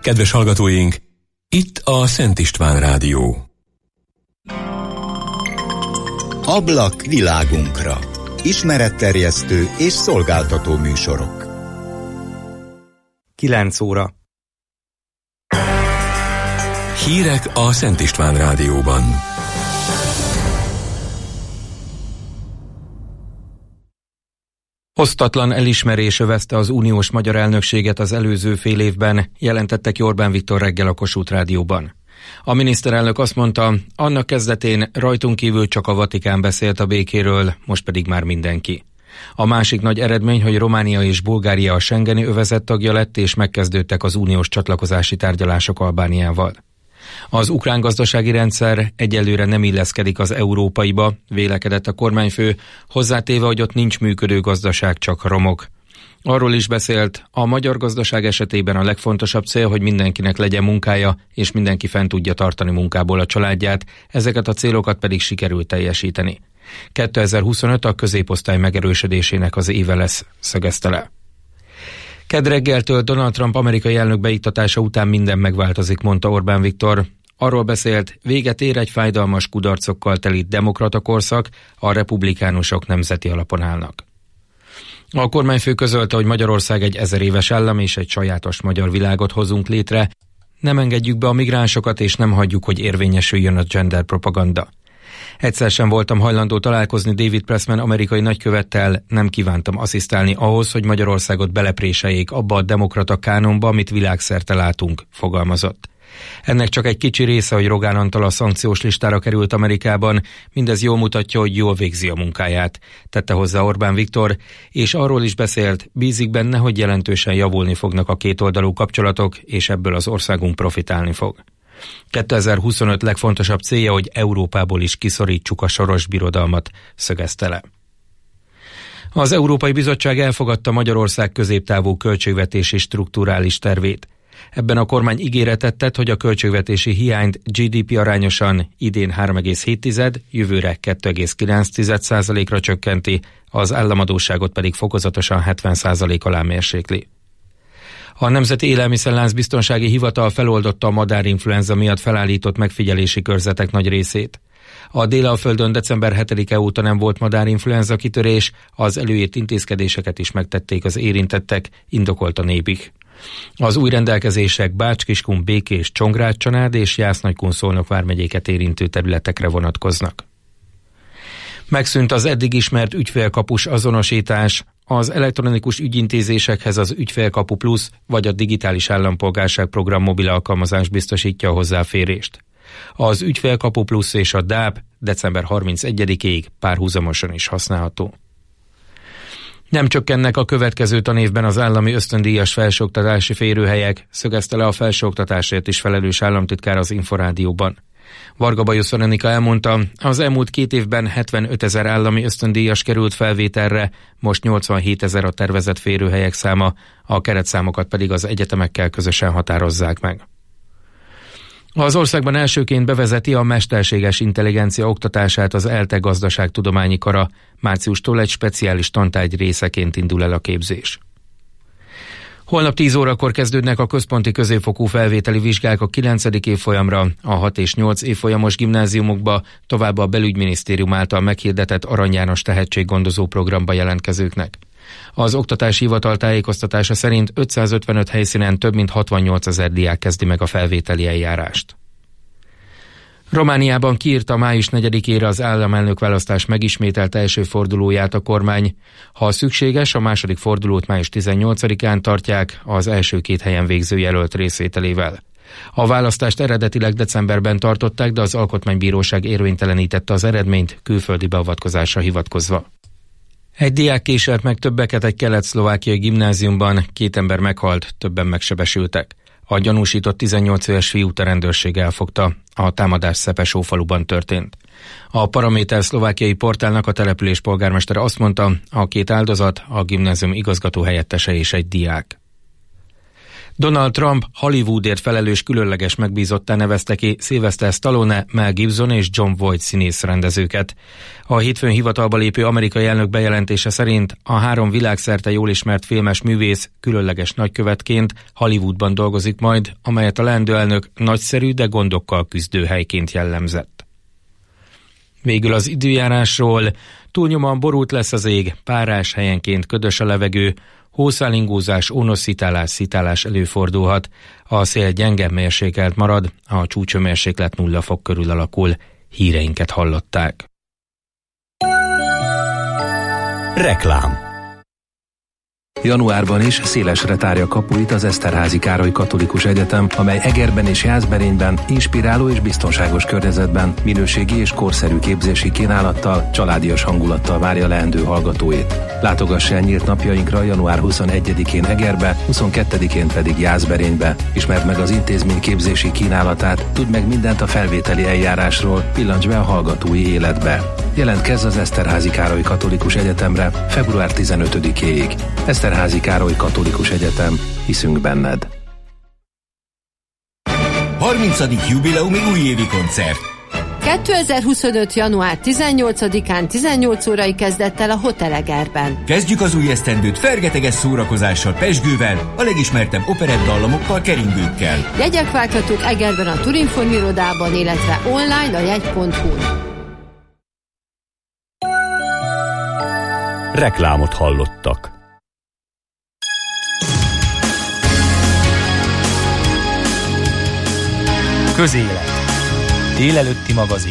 Kedves hallgatóink, itt a Szent István Rádió. Ablak világunkra. Ismeretterjesztő és szolgáltató műsorok. 9 óra. Hírek a Szent István Rádióban. Osztatlan elismerés övezte az uniós magyar elnökséget az előző fél évben, jelentette ki Orbán Viktor reggel a Kossuth Rádióban. A miniszterelnök azt mondta, annak kezdetén rajtunk kívül csak a Vatikán beszélt a békéről, most pedig már mindenki. A másik nagy eredmény, hogy Románia és Bulgária a schengeni övezet tagja lett, és megkezdődtek az uniós csatlakozási tárgyalások Albániával. Az ukrán gazdasági rendszer egyelőre nem illeszkedik az európaiba, vélekedett a kormányfő, hozzátéve, hogy ott nincs működő gazdaság, csak romok. Arról is beszélt, a magyar gazdaság esetében a legfontosabb cél, hogy mindenkinek legyen munkája, és mindenki fent tudja tartani munkából a családját, ezeket a célokat pedig sikerült teljesíteni. 2025 a középosztály megerősödésének az éve lesz, szögezte le. Kedd reggeltől Donald Trump amerikai elnök beiktatása után minden megváltozik, mondta Orbán Viktor. Arról beszélt, véget ér egy fájdalmas kudarcokkal teli demokrata korszak, a republikánusok nemzeti alapon állnak. A kormányfő közölte, hogy Magyarország egy 1000 éves állam és egy sajátos magyar világot hozunk létre, nem engedjük be a migránsokat és nem hagyjuk, hogy érvényesüljön a gender propaganda. Egyszer sem voltam hajlandó találkozni David Pressman amerikai nagykövettel, nem kívántam asszisztálni ahhoz, hogy Magyarországot belepréseljék abba a demokrata kánonba, amit világszerte látunk, fogalmazott. Ennek csak egy kicsi része, hogy Rogán Antal a szankciós listára került Amerikában, mindez jól mutatja, hogy jól végzi a munkáját, tette hozzá Orbán Viktor, és arról is beszélt, bízik benne, hogy jelentősen javulni fognak a kétoldalú kapcsolatok, és ebből az országunk profitálni fog. 2025 legfontosabb célja, hogy Európából is kiszorítsuk a Soros birodalmat, szögezte le. Az Európai Bizottság elfogadta Magyarország középtávú költségvetési strukturális tervét. Ebben a kormány ígéretet tett, hogy a költségvetési hiányt GDP arányosan idén 3,7, jövőre 2,9%-ra csökkenti, az államadósságot pedig fokozatosan 70% alá mérsékli. A Nemzeti Élelmiszerlánc Biztonsági Hivatal feloldotta a madárinfluenza miatt felállított megfigyelési körzetek nagy részét. A Dél-Alföldön december 7-e óta nem volt madárinfluenza kitörés, az előírt intézkedéseket is megtették az érintettek, indokolt a Népik. Az új rendelkezések Bács-Kiskun, Békés, Csongrád-Csanád és Jász-Nagykun-Szolnok vármegyéket érintő területekre vonatkoznak. Megszűnt az eddig ismert ügyfélkapus azonosítás, az elektronikus ügyintézésekhez az Ügyfélkapu Plusz vagy a Digitális Állampolgárság program mobil alkalmazás biztosítja a hozzáférést. Az Ügyfélkapu Plusz és a DÁB december 31-ig párhuzamosan is használható. Nem csökkennek a következő tanévben az állami ösztöndíjas felsőoktatási férőhelyek, szögezte le a felsőoktatásért is felelős államtitkár az Inforádióban. Varga Bajusz Veronika elmondta, az elmúlt 2 évben 75 000 állami ösztöndíjas került felvételre, most 87 000 a tervezett férőhelyek száma, a keretszámokat pedig az egyetemekkel közösen határozzák meg. Az országban elsőként bevezeti a mesterséges intelligencia oktatását az ELTE gazdaságtudományi kara, márciustól egy speciális tantárgy részeként indul el a képzés. Holnap 10 órakor kezdődnek a központi középfokú felvételi vizsgák a 9. évfolyamra, a 6 és 8 évfolyamos gimnáziumokba, továbbá a Belügyminisztérium által meghirdetett Arany János tehetséggondozó programba jelentkezőknek. Az Oktatási Hivatal tájékoztatása szerint 555 helyszínen több mint 68 000 diák kezdi meg a felvételi eljárást. Romániában kiírta május 4-ére az államelnök választás megismételt első fordulóját a kormány. Ha szükséges, a második fordulót május 18-án tartják az első 2 helyen végző jelölt részvételével. A választást eredetileg decemberben tartották, de az Alkotmánybíróság érvénytelenítette az eredményt külföldi beavatkozásra hivatkozva. Egy diák késelt meg többeket egy kelet-szlovákiai gimnáziumban, 2 ember meghalt, többen megsebesültek. A gyanúsított 18 éves fiút a rendőrség elfogta. A támadás Szepesófaluban történt. A Paraméter szlovákiai portálnak a település polgármestere azt mondta, a 2 áldozat, a gimnázium igazgató helyettese és egy diák. Donald Trump Hollywoodért felelős különleges megbízottá nevezte ki Sylvester Stallone, Mel Gibson és John Voight színészrendezőket. A hétfőn hivatalba lépő amerikai elnök bejelentése szerint a 3 világszerte jól ismert filmes művész különleges nagykövetként Hollywoodban dolgozik majd, amelyet a leendő elnök nagyszerű, de gondokkal küzdő helyként jellemzett. Végül az időjárásról: túlnyomóan borult lesz az ég, párás, helyenként ködös a levegő, hószálingózás, ónos-szitálás előfordulhat. A szél gyenge, mérsékelt marad, a csúcsőmérséklet 0 fok körül alakul. Híreinket hallották. Reklám. Januárban is szélesre tárja kapuit az Eszterházy Károly Katolikus Egyetem, amely Egerben és Jászberényben inspiráló és biztonságos környezetben minőségi és korszerű képzési kínálattal, családias hangulattal várja leendő hallgatóit. Látogass el nyílt napjainkra január 21-én Egerbe, 22-én pedig Jászberénybe. Ismerd meg az intézmény képzési kínálatát, tudd meg mindent a felvételi eljárásról, pillancs be a hallgatói életbe. Jelentkezz az Eszterházy Károly Katolikus Egyetemre február 15-éig. Eszterházy Károly Katolikus Egyetem, hiszünk benned. 30. jubileumi újévi koncert. 2025. január 18-án 18 órai kezdettel a Hotel Egerben. Kezdjük az új esztendőt fergeteges szórakozással, pezsgővel, a legismertebb operettdallamokkal, keringőkkel. Jegyek várhatók Egerben a Turinform irodában, illetve online a jegy.hu-n. Reklámot hallottak. Közélet. Délelőtti magazin.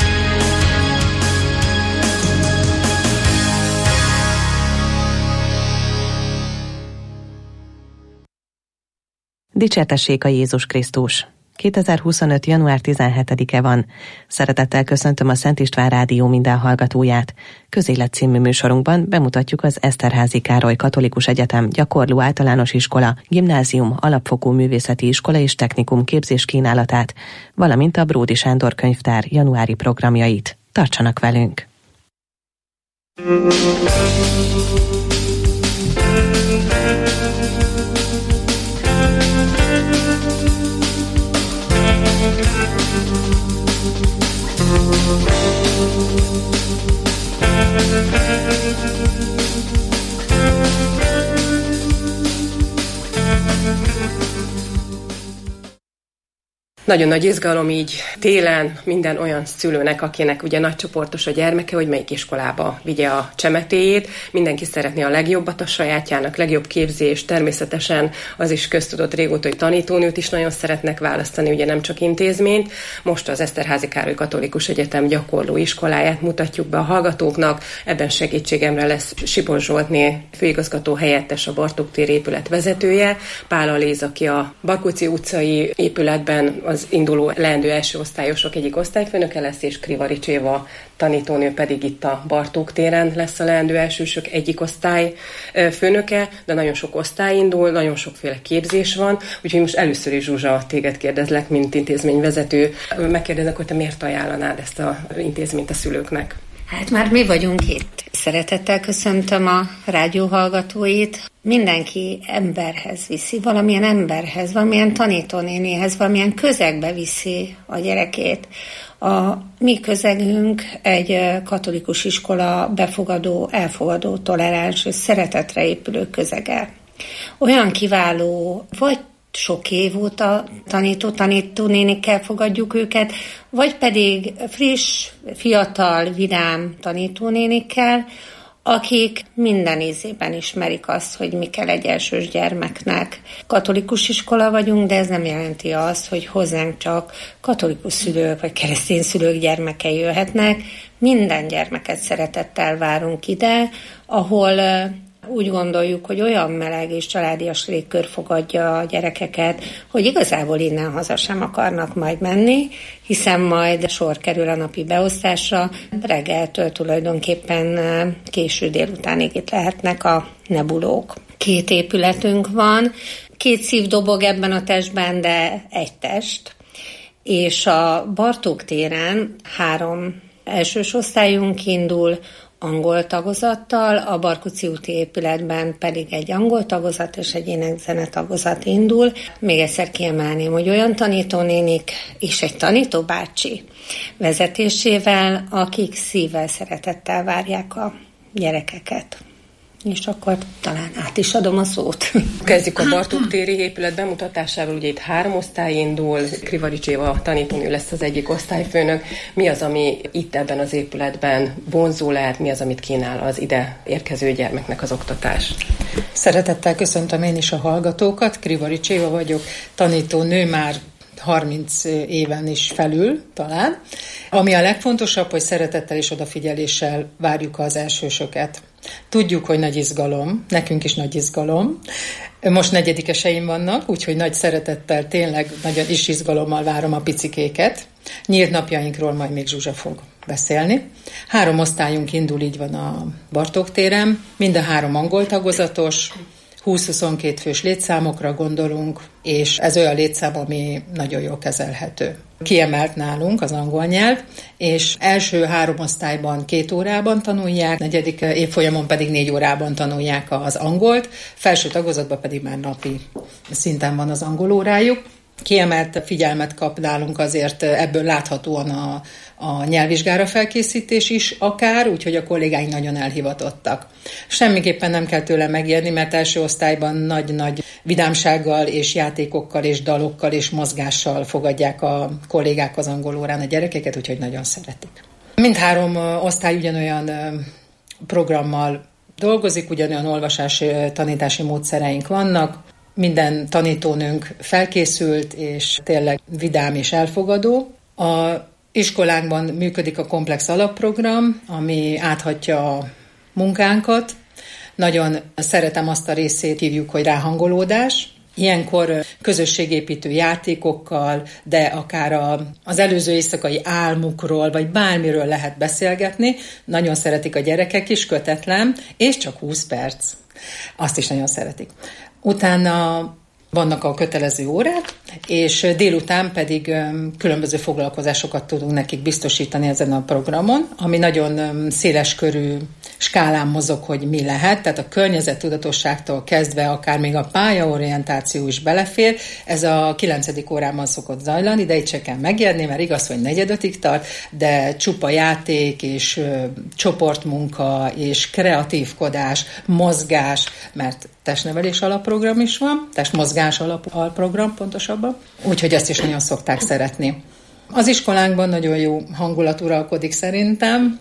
Dicsértessék a Jézus Krisztus! 2025. január 17-e van. Szeretettel köszöntöm a Szent István Rádió minden hallgatóját. Közélet című műsorunkban bemutatjuk az Eszterházy Károly Katolikus Egyetem gyakorló általános iskola, gimnázium, alapfokú művészeti iskola és technikum képzés kínálatát, valamint a Bródi Sándor könyvtár januári programjait. Tartsanak velünk! Nagyon nagy izgalom így télen minden olyan szülőnek, akinek ugye nagycsoportos a gyermeke, hogy melyik iskolába vigye a csemetéjét. Mindenki szeretné a legjobbat a sajátjának, legjobb képzést. Természetesen az is köztudott régóta, hogy tanítónőt is nagyon szeretnek választani, ugye nem csak intézményt. Most az Eszterházy Károly Katolikus Egyetem gyakorló iskoláját mutatjuk be a hallgatóknak. Ebben segítségemre lesz Sipos Zsoltné főigazgató helyettes, a Bartók tér épület vezetője, Pál Aléz, aki a Barkóczy utcai épületben az induló leendő első osztályosok egyik osztályfőnöke lesz, és Krivarics Éva tanítónő pedig itt a Bartók téren lesz a leendő elsősök egyik osztály főnöke, de nagyon sok osztály indul, nagyon sokféle képzés van, úgyhogy most először is, Zsuzsa, téged kérdezlek, mint intézményvezető. Megkérdezek, hogy te miért ajánlanád ezt az intézményt a szülőknek? Hát már mi vagyunk itt. Szeretettel köszöntöm a rádió hallgatóit. Mindenki emberhez viszi, valamilyen emberhez, valamilyen tanítónénihez, valamilyen közegbe viszi a gyerekét. A mi közegünk egy katolikus iskola befogadó, elfogadó, toleráns és szeretetre épülő közege. Olyan kiváló, vagy sok év óta tanítónénikkel fogadjuk őket, vagy pedig friss, fiatal, vidám tanítónénikkel, akik minden ízében ismerik azt, hogy mi kell egy elsős gyermeknek. Katolikus iskola vagyunk, de ez nem jelenti azt, hogy hozzánk csak katolikus szülők vagy keresztény szülők gyermekei jöhetnek. Minden gyermeket szeretettel várunk ide, ahol úgy gondoljuk, hogy olyan meleg és családias légkör fogadja a gyerekeket, hogy igazából innen haza sem akarnak majd menni, hiszen majd sor kerül a napi beosztásra, reggeltől tulajdonképpen késő délutánig itt lehetnek a nebulók. 2 épületünk van, 2 szív dobog ebben a testben, de egy test, és a Bartók téren 3 elsős osztályunk indul, angol tagozattal, a Barkóczi úti épületben pedig egy angol tagozat és egy ének-zene tagozat indul. Még egyszer kiemelném, hogy olyan tanítónénik és egy tanítóbácsi vezetésével, akik szívvel, szeretettel várják a gyerekeket. És akkor talán át is adom a szót. Kezdjük a Bartók téri épület bemutatásával, ugye itt 3 osztály indul, Krivarics Éva tanítónő lesz az egyik osztályfőnök. Mi az, ami itt ebben az épületben vonzó lehet, mi az, amit kínál az ide érkező gyermeknek az oktatás? Szeretettel köszöntöm én is a hallgatókat, Krivarics Éva vagyok, tanítónő már 30 éven is felül talán. Ami a legfontosabb, hogy szeretettel és odafigyeléssel várjuk az elsősöket. Tudjuk, hogy nagy izgalom, nekünk is nagy izgalom. Most negyedikeseim vannak, úgyhogy nagy szeretettel, tényleg nagyon is izgalommal várom a picikéket. Nyílt napjainkról majd még Zsuzsa fog beszélni. 3 osztályunk indul, így van a Bartók téren, mind a 3 angol tagozatos, 20-22 fős létszámokra gondolunk, és ez olyan létszám, ami nagyon jól kezelhető. Kiemelt nálunk az angol nyelv, és első 3 osztályban 2 órában tanulják, 4. évfolyamon pedig 4 órában tanulják az angolt, felső tagozatban pedig már napi szinten van az angol órájuk. Kiemelt figyelmet kap nálunk azért ebből láthatóan a nyelvvizsgára felkészítés is akár, úgyhogy a kollégáink nagyon elhivatottak. Semmiképpen nem kell tőle megijedni, mert első osztályban nagy-nagy vidámsággal és játékokkal és dalokkal és mozgással fogadják a kollégák az angol órán a gyerekeket, úgyhogy nagyon szeretik. Mindhárom osztály ugyanolyan programmal dolgozik, ugyanolyan olvasási, tanítási módszereink vannak. Minden tanítónőnk felkészült, és tényleg vidám és elfogadó. A iskolánkban működik a komplex alapprogram, ami áthatja a munkánkat. Nagyon szeretem azt a részét, hívjuk, hogy ráhangolódás. Ilyenkor közösségépítő játékokkal, de akár az előző éjszakai álmukról, vagy bármiről lehet beszélgetni. Nagyon szeretik a gyerekek is, kötetlen, és csak 20 perc. Azt is nagyon szeretik. Utána vannak a kötelező órák, és délután pedig különböző foglalkozásokat tudunk nekik biztosítani ezen a programon, ami nagyon széleskörű skálán mozog, hogy mi lehet, tehát a környezettudatosságtól kezdve akár még a pályaorientáció is belefér. Ez a 9. órában szokott zajlani, de itt se kell megijedni, mert igaz, hogy 4-ig tart, de csupa játék és csoportmunka és kreatívkodás, mozgás, mert testnevelés alapprogram is van, testmozgás alapprogram pontosabban, úgyhogy ezt is nagyon szokták szeretni. Az iskolánkban nagyon jó hangulat uralkodik szerintem.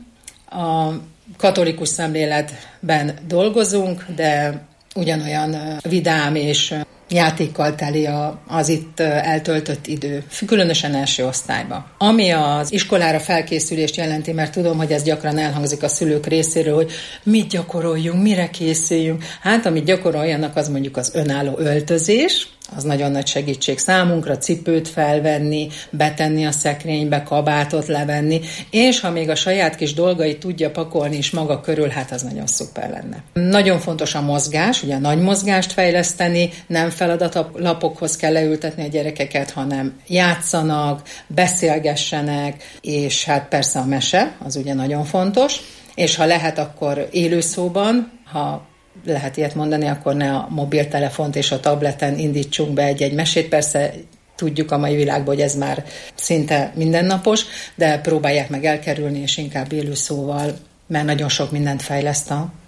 A katolikus szemléletben dolgozunk, de ugyanolyan vidám és játékkal teli az itt eltöltött idő, különösen első osztályban. Ami az iskolára felkészülést jelenti, mert tudom, hogy ez gyakran elhangzik a szülők részéről, hogy mit gyakoroljunk, mire készüljünk. Hát, amit gyakoroljanak, az mondjuk az önálló öltözés, az nagyon nagy segítség számunkra, cipőt felvenni, betenni a szekrénybe, kabátot levenni, és ha még a saját kis dolgait tudja pakolni is maga körül, hát az nagyon szuper lenne. Nagyon fontos a mozgás, ugye a nagy mozgást fejleszteni, nem feladatlapokhoz kell leültetni a gyerekeket, hanem játszanak, beszélgessenek, és hát persze a mese, az ugye nagyon fontos, és ha lehet, akkor élőszóban, ha lehet ilyet mondani, akkor ne a mobiltelefont és a tableten indítsunk be egy mesét. Persze tudjuk a mai világban, hogy ez már szinte mindennapos, de próbálják meg elkerülni, és inkább élő szóval, mert nagyon sok mindent fejleszt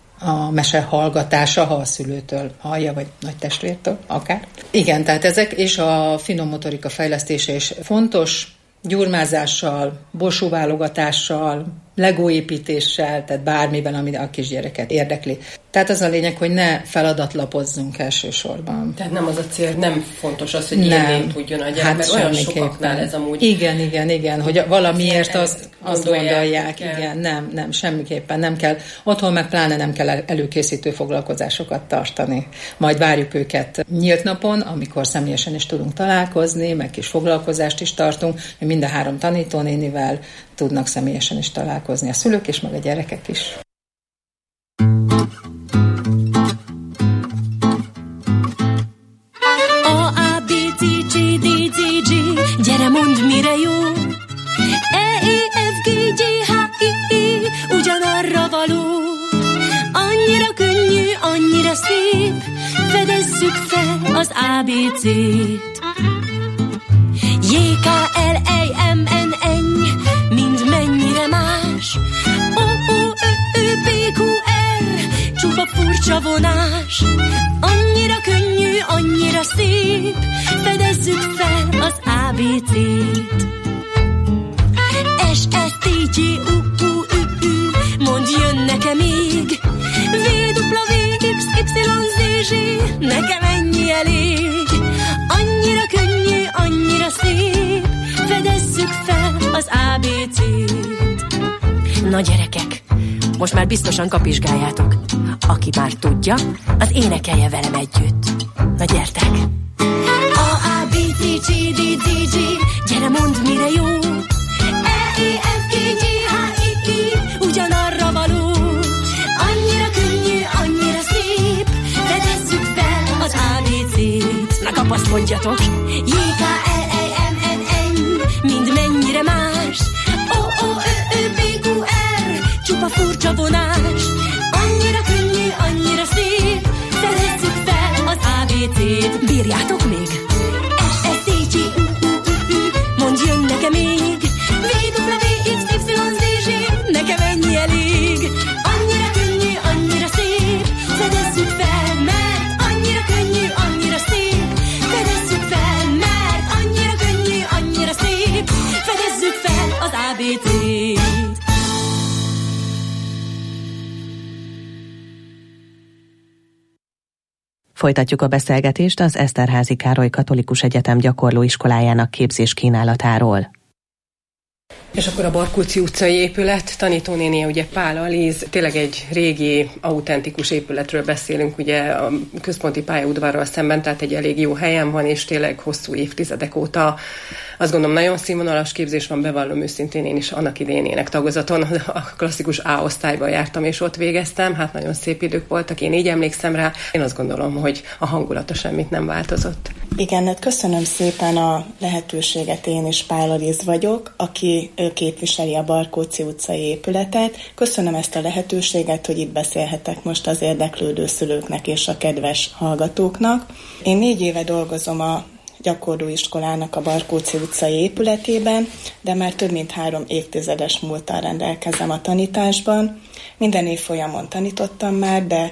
a mese hallgatása, ha a szülőtől hallja, vagy nagy testvértől akár. Igen, tehát ezek, és a finom motorika fejlesztése is fontos, gyurmázással, borsóválogatással, legóépítéssel, tehát bármiben, ami a kisgyereket érdekli. Tehát az a lényeg, hogy ne feladatlapozzunk elsősorban. Tehát nem az a cél, nem fontos az, hogy írni tudjon a gyerek, hát mert olyan sokaknál ez amúgy... Igen, hogy valamiért azt gondolják. Igen, nem, semmiképpen nem kell. Otthon meg pláne nem kell előkészítő foglalkozásokat tartani. Majd várjuk őket nyílt napon, amikor személyesen is tudunk találkozni, meg kis foglalkozást is tartunk, hogy mind a 3 tanítónénivel tudnak személyesen is találkozni a szülők és meg a gyerekek is. Gyere, mondd, mire jó. E, I, F, G, G, H, I, I, ugyanarra való. szép, fedezzük fel az ABC-t. J-K-L-M-N-N, mind mennyire más. O-O-Ö-Ö-P-Q-R, csupa furcsa vonás. Annyira könnyű, annyira szép, fedezzük fel az ABC-t. S-S-T-G-U-U-Ü-Ü, mondd, jön nekem még. V-W-X-Y-Z-Z, nekem ennyi elég. Annyira könnyű, annyira szép, fedezzük fel az ABC-t. Na gyerekek, most már biztosan kapizsgáljátok. Aki már tudja, az énekelje velem együtt. Na gyertek! A-A-B-C-C-D-D-G, gyere mondd, mire jó. E-E-F-G-G-H-I-I, ugyanarra való. Annyira könnyű, annyira szép, fedezzük fel az ABC-t. Na kapaszkodjatok! J-K-L-M-N-N, mind mennyire más. O-O-Ö-Ö-P-Q-R, csupa furcsa vonás. Annyira könnyű, annyira szép, fedezzük fel az ABC-t. Bírjátok még? S-S-T-G-U-U-Ü-Ü, mondd, jön nekem még. V-W-X-Y-Z-Z, nekem ennyi elég. Annyira könnyű, annyira szép, fedezzük fel, mert annyira könnyű, annyira szép. Fedezzük fel, mert annyira könnyű, annyira szép. Fedezzük fel az ABC-t. Folytatjuk a beszélgetést az Eszterházy Károly Katolikus Egyetem gyakorlóiskolájának képzéskínálatáról. És akkor a Barkóczy utcai épület, tanítónénie ugye Pál Alíz, tényleg egy régi, autentikus épületről beszélünk, ugye a központi pályaudvarral szemben, tehát egy elég jó helyen van, és tényleg hosszú évtizedek óta azt gondolom nagyon színvonalas képzés van, bevallom őszintén, én is annak idején énektagozaton a klasszikus A osztályban jártam, és ott végeztem, hát nagyon szép idők voltak, én így emlékszem rá, én azt gondolom, hogy a hangulata semmit nem változott. Igen, hát köszönöm szépen a lehetőséget, én is Pál Alíz vagyok, aki képviseli a Barkóczy utcai épületet. Köszönöm ezt a lehetőséget, hogy itt beszélhetek most az érdeklődő szülőknek és a kedves hallgatóknak. Én 4 éve dolgozom a gyakorlóiskolának a Barkóczy utcai épületében, de már több mint 3 évtizedes múlttal rendelkezem a tanításban. Minden évfolyamon tanítottam már, de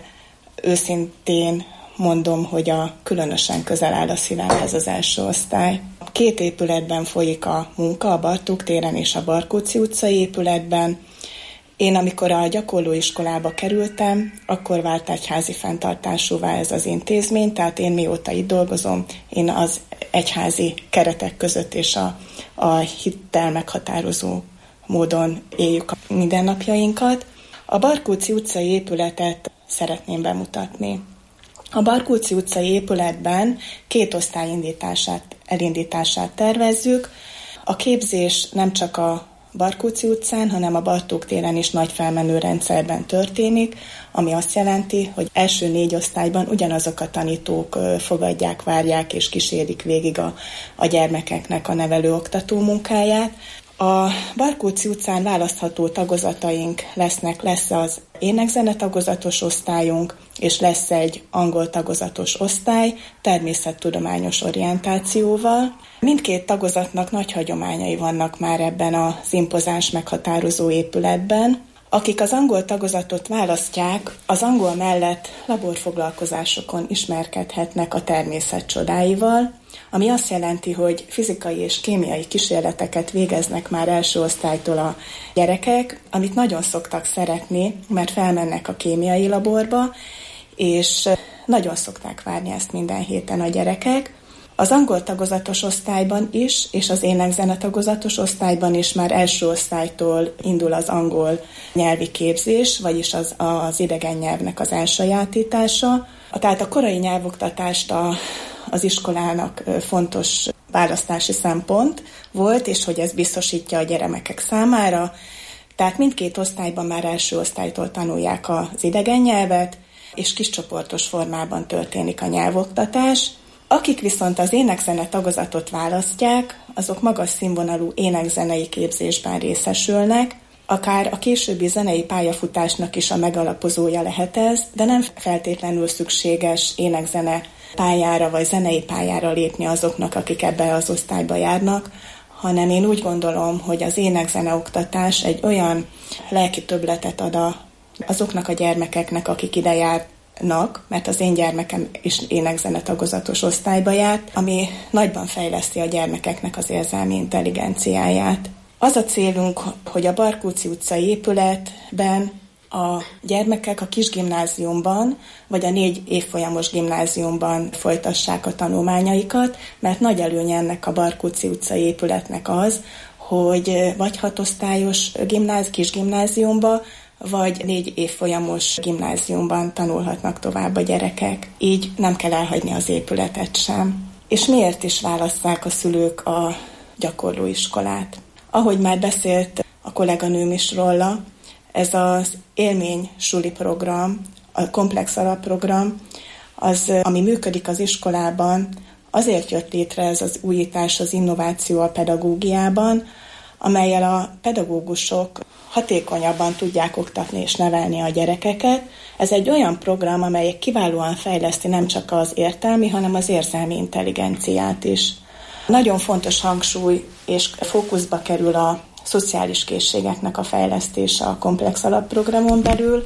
őszintén mondom, hogy különösen közel áll a szívemhez az első osztály. 2 épületben folyik a munka, a Bartók téren és a Barkóczy utcai épületben. Én, amikor a gyakorlóiskolába kerültem, akkor vált egyházi fenntartásúvá ez az intézmény, tehát én mióta itt dolgozom, én az egyházi keretek között és a hittel meghatározó módon éljük a mindennapjainkat. A Barkóczy utcai épületet szeretném bemutatni. A Barkóczy utcai épületben 2 osztály elindítását tervezzük. A képzés nem csak a Barkóczy utcán, hanem a Bartók téren is nagy felmenő rendszerben történik, ami azt jelenti, hogy első 4 osztályban ugyanazok a tanítók fogadják, várják és kísérik végig a gyermekeknek a nevelő-oktató munkáját. A Barkóczy utcán választható tagozataink lesz az énekzene tagozatos osztályunk, és lesz egy angol tagozatos osztály, természettudományos orientációval. Mindkét tagozatnak nagy hagyományai vannak már ebben az impozáns meghatározó épületben. Akik az angol tagozatot választják, az angol mellett laborfoglalkozásokon ismerkedhetnek a természet csodáival, ami azt jelenti, hogy fizikai és kémiai kísérleteket végeznek már első osztálytól a gyerekek, amit nagyon szoktak szeretni, mert felmennek a kémiai laborba, és nagyon szokták várni ezt minden héten a gyerekek. Az angol tagozatos osztályban is, és az énekzene tagozatos osztályban is már első osztálytól indul az angol nyelvi képzés, vagyis az idegen nyelvnek az elsajátítása. Tehát a korai nyelvoktatást az iskolának fontos választási szempont volt, és hogy ez biztosítja a gyermekek számára. Tehát mindkét osztályban már első osztálytól tanulják az idegen nyelvet, és kiscsoportos formában történik a nyelvoktatás. Akik viszont az énekzene tagozatot választják, azok magas színvonalú énekzenei képzésben részesülnek, Akár a későbbi zenei pályafutásnak is a megalapozója lehet ez, de nem feltétlenül szükséges ének-zene pályára vagy zenei pályára lépni azoknak, akik ebbe az osztályba járnak, hanem én úgy gondolom, hogy az ének-zene oktatás egy olyan lelki többletet ad azoknak a gyermekeknek, akik ide járnak, mert az én gyermekem is ének-zene tagozatos osztályba járt, ami nagyban fejleszti a gyermekeknek az érzelmi intelligenciáját. Az a célunk, hogy a Barkóczi utcai épületben a gyermekek a kisgimnáziumban, vagy a 4 évfolyamos gimnáziumban folytassák a tanulmányaikat, mert nagy előnye ennek a Barkóczi utcai épületnek az, hogy vagy 6 osztályos kisgimnáziumba, vagy 4 évfolyamos gimnáziumban tanulhatnak tovább a gyerekek. Így nem kell elhagyni az épületet sem. És miért is válasszák a szülők a gyakorlóiskolát? Ahogy már beszélt a kolléganőm is róla, ez az élmény suli program, a komplex alapprogram, az, ami működik az iskolában, azért jött létre ez az újítás, az innováció a pedagógiában, amellyel a pedagógusok hatékonyabban tudják oktatni és nevelni a gyerekeket. Ez egy olyan program, amely kiválóan fejleszti nem csak az értelmi, hanem az érzelmi intelligenciát is. Nagyon fontos hangsúly és fókuszba kerül a szociális készségeknek a fejlesztése a komplex alapprogramon belül.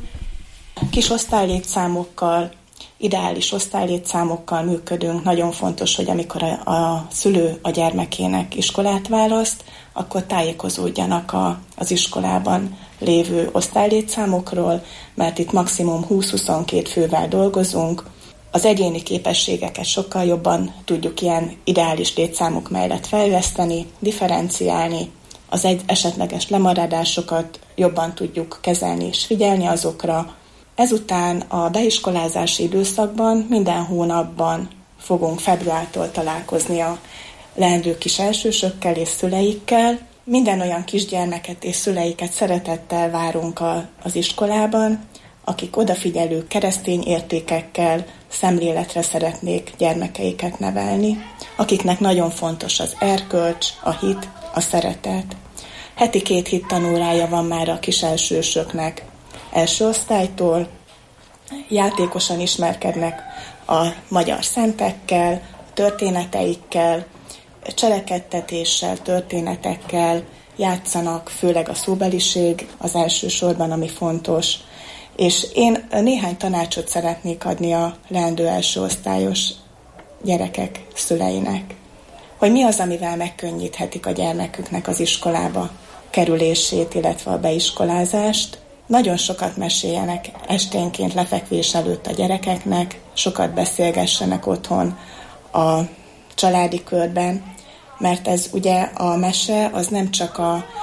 Kis osztálylétszámokkal, ideális osztálylétszámokkal működünk. Nagyon fontos, hogy amikor a szülő a gyermekének iskolát választ, akkor tájékozódjanak az iskolában lévő osztálylétszámokról, mert itt maximum 20-22 fővel dolgozunk. Az egyéni képességeket sokkal jobban tudjuk ilyen ideális létszámok mellett fejleszteni, differenciálni, az esetleges lemaradásokat jobban tudjuk kezelni és figyelni azokra. Ezután a beiskolázási időszakban minden hónapban fogunk februártól találkozni a leendő kis elsősökkel és szüleikkel. Minden olyan kisgyermeket és szüleiket szeretettel várunk az iskolában, akik odafigyelő keresztény értékekkel, szemléletre szeretnék gyermekeiket nevelni, akiknek nagyon fontos az erkölcs, a hit, a szeretet. Heti 2 hittanórája van már a kis elsősöknek első osztálytól, játékosan ismerkednek a magyar szentekkel, történeteikkel, cselekedtetéssel, történetekkel, játszanak, főleg a szóbeliség az elsősorban, ami fontos. És én néhány tanácsot szeretnék adni a leendő első osztályos gyerekek szüleinek, hogy mi az, amivel megkönnyíthetik a gyermeküknek az iskolába kerülését, illetve a beiskolázást. Nagyon sokat meséljenek esténként lefekvés előtt a gyerekeknek, sokat beszélgessenek otthon a családi körben, mert ez ugye a mese az nem csak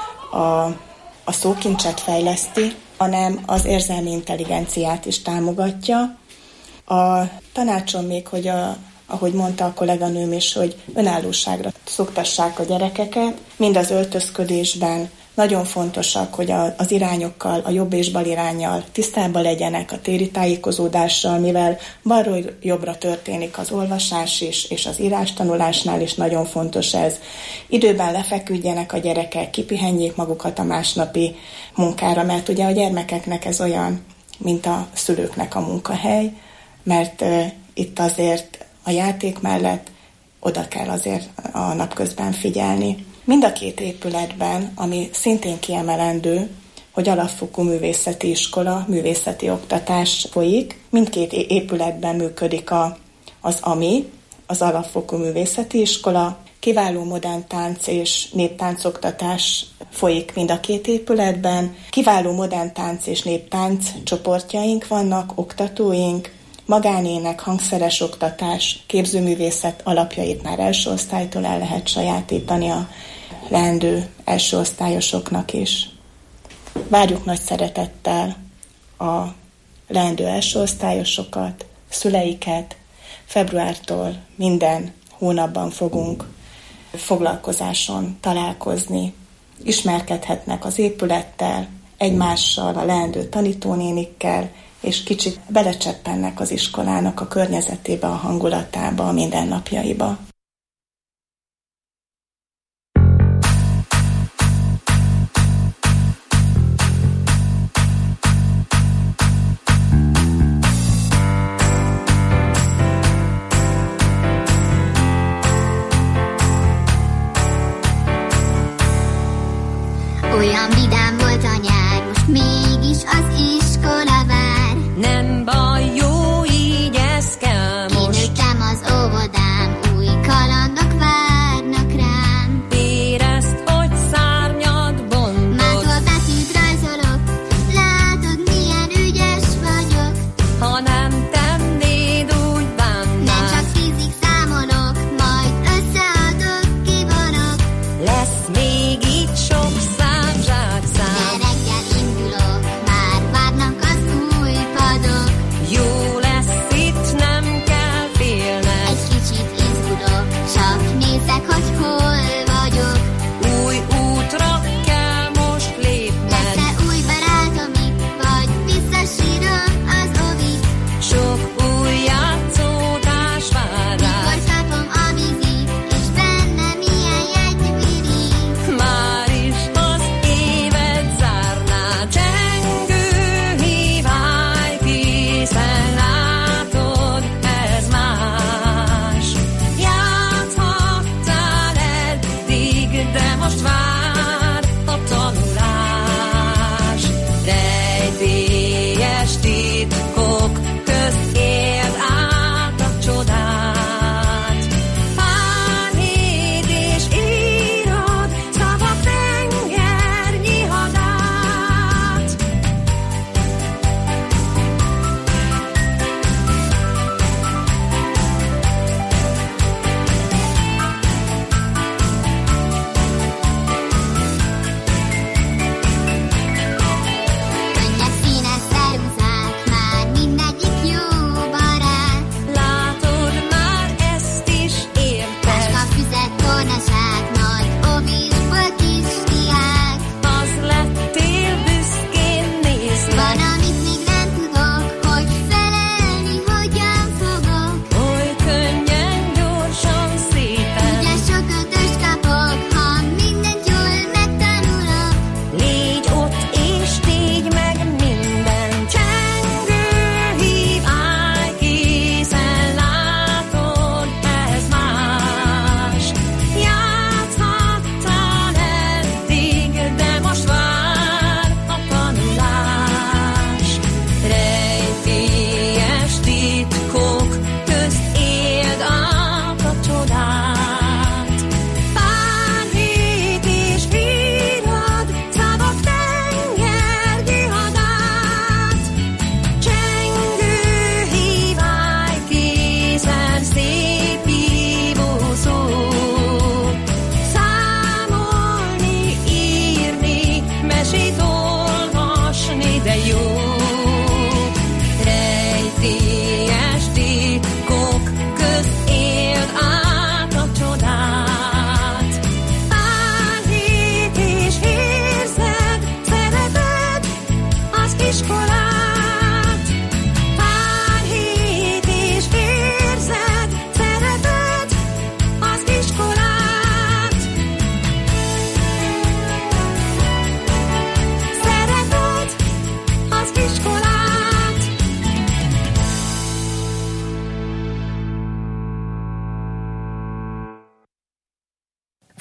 a szókincset fejleszti, hanem az érzelmi intelligenciát is támogatja. A tanácsom még, hogy ahogy mondta a kolléganőm is, hogy önállóságra szoktassák a gyerekeket, mind az öltözködésben. Nagyon fontosak, hogy az irányokkal, a jobb és bal iránnyal tisztában legyenek, a téri tájékozódással, mivel balról jobbra történik az olvasás is, és az írástanulásnál is nagyon fontos ez. Időben lefeküdjenek a gyerekek, kipihenjék magukat a másnapi munkára, mert ugye a gyermekeknek ez olyan, mint a szülőknek a munkahely, mert itt azért a játék mellett oda kell azért a napközben figyelni. Mind a 2 épületben, ami szintén kiemelendő, hogy alapfokú művészeti iskola, művészeti oktatás folyik. Mindkét épületben működik az AMI, az alapfokú művészeti iskola. Kiváló modern tánc és néptáncoktatás folyik mind a 2 épületben. Kiváló modern tánc és néptánc csoportjaink vannak, oktatóink, magánének, hangszeres oktatás, képzőművészet alapjait már első osztálytól el lehet sajátítani a leendő első osztályosoknak is. Várjuk nagy szeretettel a leendő első osztályosokat, szüleiket. Februártól minden hónapban fogunk foglalkozáson találkozni. Ismerkedhetnek az épülettel, egymással, a leendő tanítónénikkel, és kicsit belecseppennek az iskolának a környezetébe, a hangulatába, a mindennapjaiba.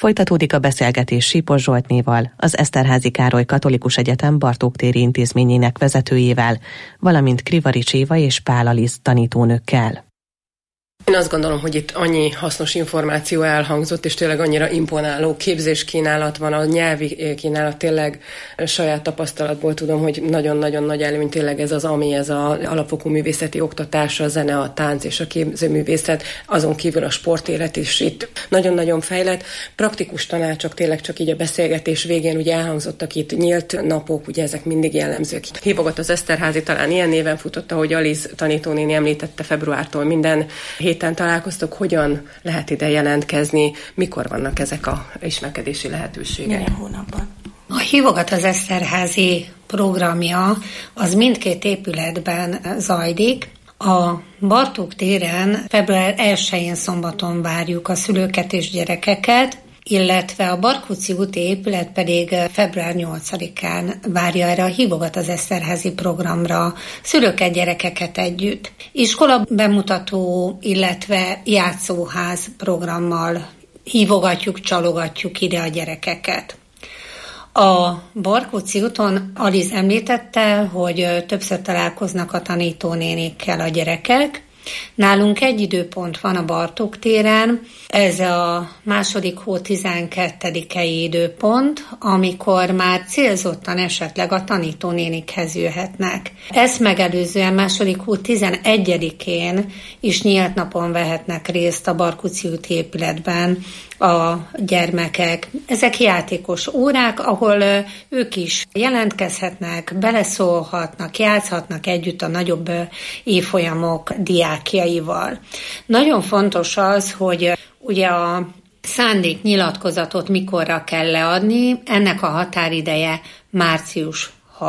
Folytatódik a beszélgetés Sípos Zsoltnéval, az Eszterházy Károly Katolikus Egyetem Bartók téri intézményének vezetőjével, valamint Krivarics Éva és Pál Aliz tanítónőkkel. Én azt gondolom, hogy itt annyi hasznos információ elhangzott, és tényleg annyira imponáló képzéskínálat van, a nyelvi kínálat tényleg saját tapasztalatból tudom, hogy nagyon-nagyon nagy előny tényleg ez az, ami ez az alapfokú művészeti oktatás, a zene, a tánc és a képzőművészet, azon kívül a sportélet is itt nagyon-nagyon fejlett. Praktikus tanácsok tényleg csak így a beszélgetés végén ugye elhangzottak itt nyílt napok, ugye ezek mindig jellemzők. Hívogat az Eszterházi, talán ilyen néven futott, ahogy Aliz tanítónéni említette, februártól minden héten találkoztok, hogyan lehet ide jelentkezni, mikor vannak ezek a ismerkedési lehetőségek? Minden hónapban. A Hívogat az Eszterházi programja az mindkét épületben zajlik. A Bartók téren február 1-én szombaton várjuk a szülőket és gyerekeket, illetve a Barkóczi úti épület pedig február 8-án várja erre a Hívogat az Eszterházi programra szülőket, gyerekeket együtt. Iskola bemutató, illetve játszóház programmal hívogatjuk, csalogatjuk ide a gyerekeket. A Barkóczi úton Aliz említette, hogy többször találkoznak a tanítónénikkel a gyerekek. Nálunk egy időpont van a Bartók téren, ez a második hó 12-i időpont, amikor már célzottan esetleg a tanítónénikhez jöhetnek. Ezt megelőzően második hó 11-én is nyílt napon vehetnek részt a Barkóczi úti épületben a gyermekek. Ezek játékos órák, ahol ők is jelentkezhetnek, beleszólhatnak, játszhatnak együtt a nagyobb évfolyamok diákjaival. Nagyon fontos az, hogy ugye a szándéknyilatkozatot mikorra kell leadni, ennek a határideje március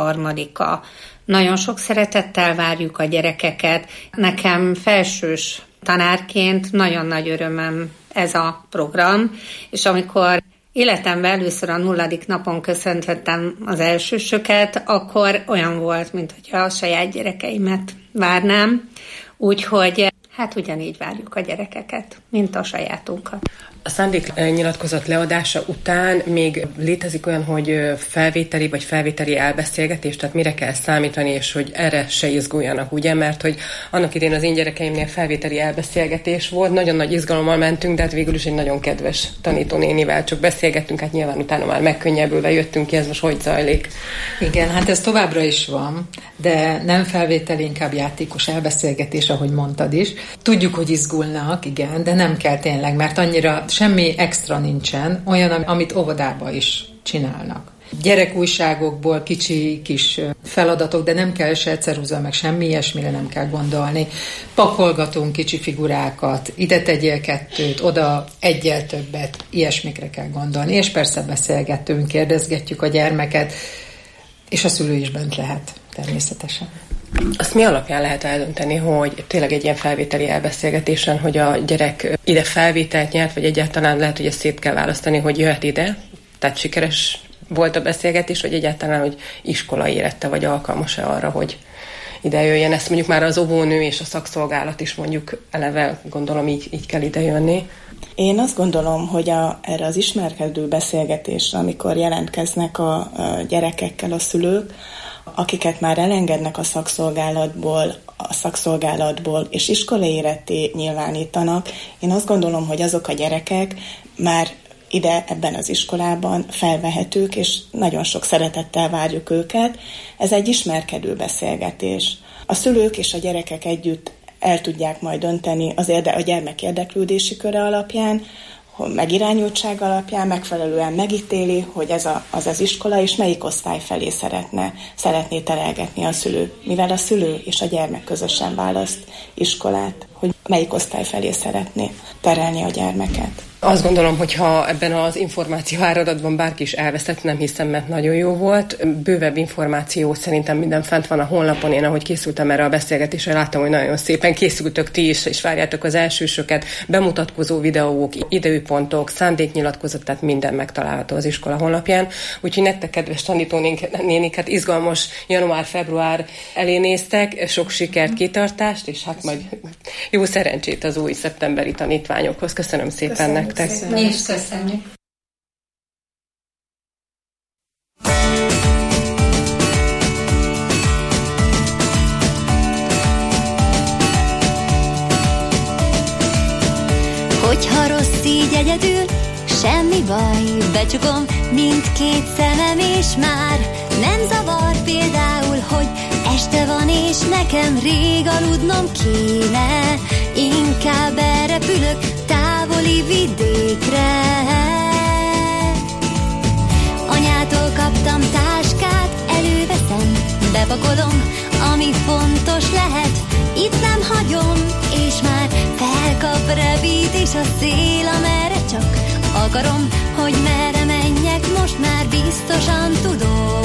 3-a. Nagyon sok szeretettel várjuk a gyerekeket. Nekem felsős tanárként nagyon nagy örömöm ez a program, és amikor életemben először a 0. napon köszöntöttem az elsősöket, akkor olyan volt, mint hogyha a saját gyerekeimet várnám, úgyhogy hát ugyanígy várjuk a gyerekeket, mint a sajátunkat. A szándéknyilatkozat leadása után még létezik olyan, hogy felvételi elbeszélgetés, tehát mire kell számítani, és hogy erre se izguljanak, ugye? Mert hogy annak idén az én gyerekeimnél felvételi elbeszélgetés volt, nagyon nagy izgalommal mentünk, de hát végül is egy nagyon kedves tanítónénivel csak beszélgettünk, hát nyilván utána már megkönnyebbülve jöttünk ki, ez most hogy zajlik? Igen, hát ez továbbra is van, de nem felvételi, inkább játékos elbeszélgetés, ahogy mondtad is. Tudjuk, hogy izgulnak, igen, de nem kell tényleg, mert annyira semmi extra nincsen, olyan, amit óvodában is csinálnak. Gyerekújságokból kicsi kis feladatok, de nem kell se ceruza, meg semmi ilyesmire nem kell gondolni. Pakolgatunk kicsi figurákat, ide tegyél 2, oda 1 többet, ilyesmikre kell gondolni. És persze beszélgetünk, kérdezgetjük a gyermeket, és a szülő is bent lehet természetesen. Azt mi alapján lehet eldönteni, hogy tényleg egy ilyen felvételi elbeszélgetésen, hogy a gyerek ide felvételt nyert, vagy egyáltalán lehet, hogy ezt szét kell választani, hogy jöhet ide, tehát sikeres volt a beszélgetés, vagy egyáltalán, hogy iskola érette, vagy alkalmas-e arra, hogy ide jöjjen. Ezt mondjuk már az óvónő és a szakszolgálat is mondjuk eleve, gondolom így kell ide jönni. Én azt gondolom, hogy erre az ismerkedő beszélgetésre, amikor jelentkeznek a gyerekekkel a szülők, akiket már elengednek a szakszolgálatból és iskolai éretté nyilvánítanak, én azt gondolom, hogy azok a gyerekek már ide ebben az iskolában felvehetők, és nagyon sok szeretettel várjuk őket. Ez egy ismerkedő beszélgetés. A szülők és a gyerekek együtt el tudják majd dönteni a gyermek érdeklődési köre alapján, megirányultság alapján megfelelően megítéli, hogy ez az iskola, és melyik osztály felé szeretné terelgetni a szülő. Mivel a szülő és a gyermek közösen választ iskolát, hogy melyik osztály felé szeretné terelni a gyermeket. Azt gondolom, hogy ha ebben az információ áradatban bárki is elveszett, nem hiszem, mert nagyon jó volt. Bővebb információ szerintem minden fent van a honlapon. Én, ahogy készültem erre a beszélgetésre, láttam, hogy nagyon szépen készültök ti is, és várjátok az elsősöket, bemutatkozó videók, időpontok, szándéknyilatkozat, tehát minden megtalálható az iskola honlapján. Úgyhogy nektek, kedves tanítónénik, hát izgalmas január-február elé néztek, sok sikert, kitartást, és hát majd jó szerencsét az új szeptemberi tanítványokhoz. Köszönöm szépen nektek. Mi is köszönjük. Hogyha rossz így egyedül, semmi baj, becsukom mindkét szemem, és már nem zavar például, hogy este van, és nekem rég aludnom kéne. Inkább elrepülök távoli vidékre. Anyától kaptam táskát, előveszem, bepakolom, ami fontos lehet, itt nem hagyom, és már felkap, revít, és a szél, amerre csak akarom, hogy merre menjek, most már biztosan tudom.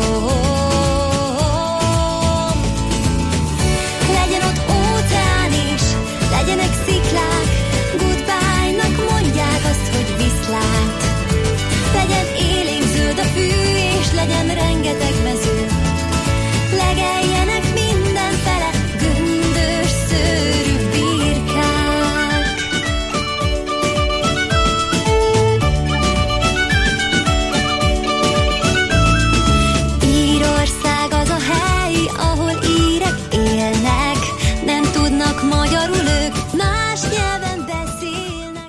Legyen ott óceán is, legyenek sziklák, goodbye-nak mondják azt, hogy viszlát. Legyen élénk zöld a fű, és legyen rengeteg mező. Legeljenek mindenfele göndös szőrű birkák. Írország az a hely, ahol írek élnek, nem tudnak magyarul ők, más nyelven beszélnek.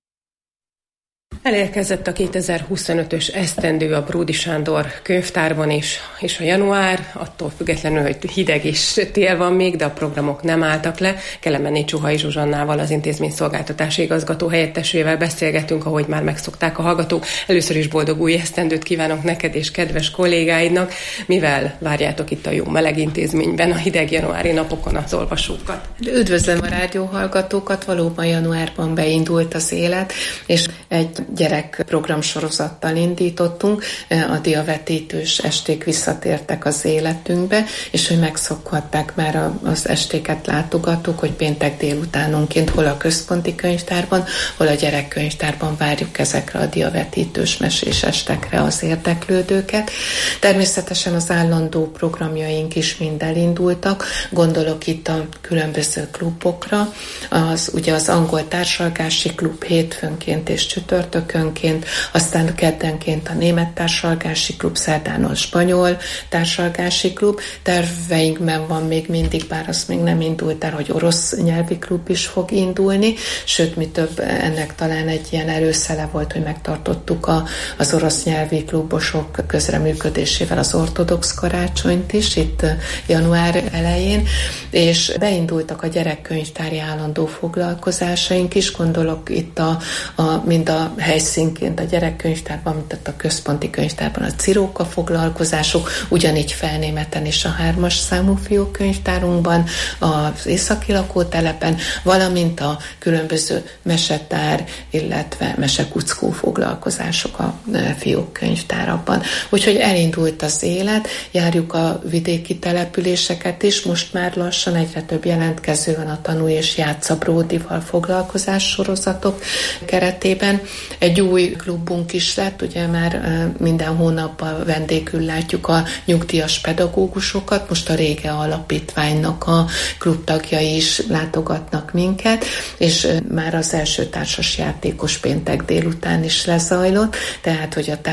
Elérkezett a 2025-ös esztendő a Bródy Sándor könyvtárban is, és a január, attól függetlenül, hogy hideg és tél van még, de a programok nem álltak le. Kelemenné Csuhai Zsuzsannával, az intézményszolgáltatási igazgató helyettesével beszélgetünk, ahogy már megszokták a hallgatók. Először is boldog új esztendőt kívánok neked és kedves kollégáidnak. Mivel várjátok itt a jó meleg intézményben a hideg januári napokon az olvasókat? Üdvözlöm a rádióhallgatókat, valóban januárban beindult az élet, és egy gyerekprogramsorozattal indítottunk, a diavetítős esték visszatértek az életünkbe, és hogy megszokhatták már az estéket látogatók, hogy péntek délutánonként hol a központi könyvtárban, hol a gyerekkönyvtárban várjuk ezekre a diavetítős mesés estekre az érdeklődőket. Természetesen az állandó programjaink is mind elindultak, gondolok itt a különböző klubokra, ugye az angol társalgási klub hétfőnként és csütörtökönként, aztán keddenként a német társalgási klub, szerdán a spanyol társalgási klub. Terveinkben van még mindig, bár az még nem indult el, hogy orosz nyelvi klub is fog indulni, sőt, mi több, ennek talán egy ilyen előszele volt, hogy megtartottuk az orosz nyelvi klubosok közreműködésével az ortodox karácsonyt is, itt január elején, és beindultak a gyerekkönyvtári állandó foglalkozásaink is, gondolok itt mind a helyszínként a gyerekkönyvtárban, mint a központi könyvtárban a ciróka foglalkozások, ugyanígy Felnémeten is a 3-as számú fiókönyvtárunkban, az északi lakótelepen, valamint a különböző mesetár, illetve mesekuckó foglalkozások a fiókönyvtárakban. Úgyhogy elindult az élet, járjuk a vidéki településeket is, most már lassan egyre több jelentkező van a Tanulj és Játsz a Bródival foglalkozás sorozatok keretében. Egy új klubunk is lett, ugye már minden hónapban vendégül látjuk a nyugdíjas pedagógusokat, most a Rége Alapítványnak a klubtagjai is látogatnak minket, és már az első társasjátékos péntek délután is lezajlott, tehát hogy a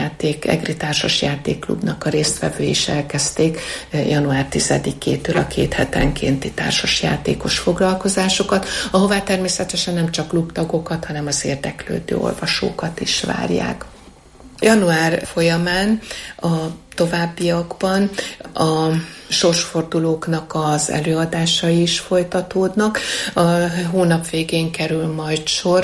Egri Társasjátékklubnak a résztvevői is elkezdték január 10-től a 2 hetenkénti társasjátékos foglalkozásokat, ahová természetesen nem csak klubtagokat, hanem az érdeklődő olvasókat is várják. Január folyamán a továbbiakban a sorsfordulóknak az előadásai is folytatódnak. A hónap végén kerül majd sor,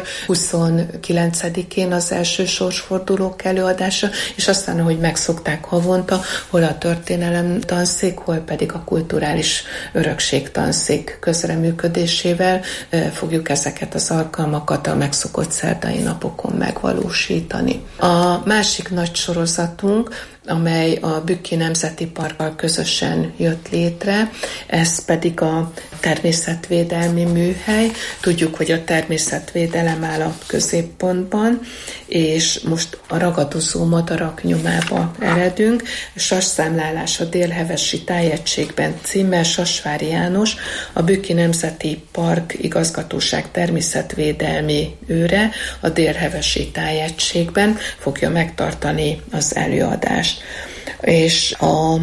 29-én az első sorsfordulók előadása, és aztán, ahogy megszokták havonta, hol a történelem tanszék, hol pedig a kulturális örökség tanszék közreműködésével fogjuk ezeket az alkalmakat a megszokott szerdai napokon megvalósítani. A másik nagy sorozatunk, amely a Bükki Nemzeti Parkkal közösen jött létre, ez pedig a természetvédelmi műhely. Tudjuk, hogy a természetvédelem áll a középpontban, és most a ragadozó madarak nyomába eredünk. Sasszámlálás a Délhevesi tájegységben címmel Sasvári János, a Bükki Nemzeti Park igazgatóság természetvédelmi őre a Délhevesi tájegységben fogja megtartani az előadást. És a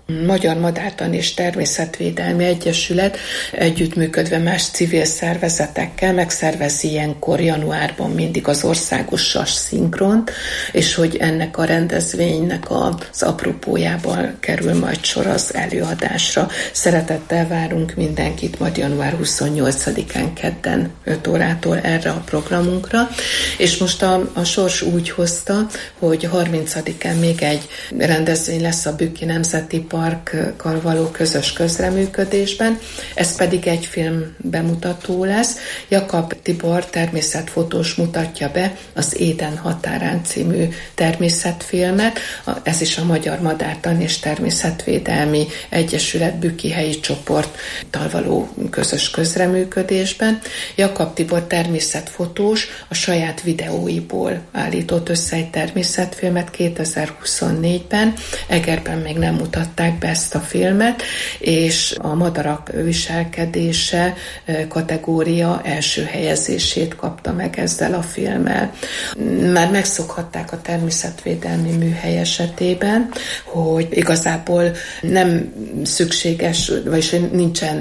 Magyar Madártan és Természetvédelmi Egyesület együttműködve más civil szervezetekkel megszervezi ilyenkor januárban mindig az országos sas szinkront, és hogy ennek a rendezvénynek az apropójában kerül majd sor az előadásra. Szeretettel várunk mindenkit majd január 28-án kedden 5 órától erre a programunkra, és most a sors úgy hozta, hogy 30-án még egy rendezvény lesz a Bükki Nemzeti Parkkal való közös közreműködésben, ez pedig egy film bemutató lesz. Jakab Tibor természetfotós mutatja be az Éden határán című természetfilmet, ez is a Magyar Madártan és Természetvédelmi Egyesület Bükki helyi csoporttal való közös közreműködésben. Jakab Tibor természetfotós a saját videóiból állított össze egy természetfilmet 2024-ben, Egerben még nem mutatták be ezt a filmet, és a madarak viselkedése kategória első helyezését kapta meg ezzel a filmmel. Már megszokhatták a természetvédelmi műhely esetében, hogy igazából nem szükséges, vagyis nincsen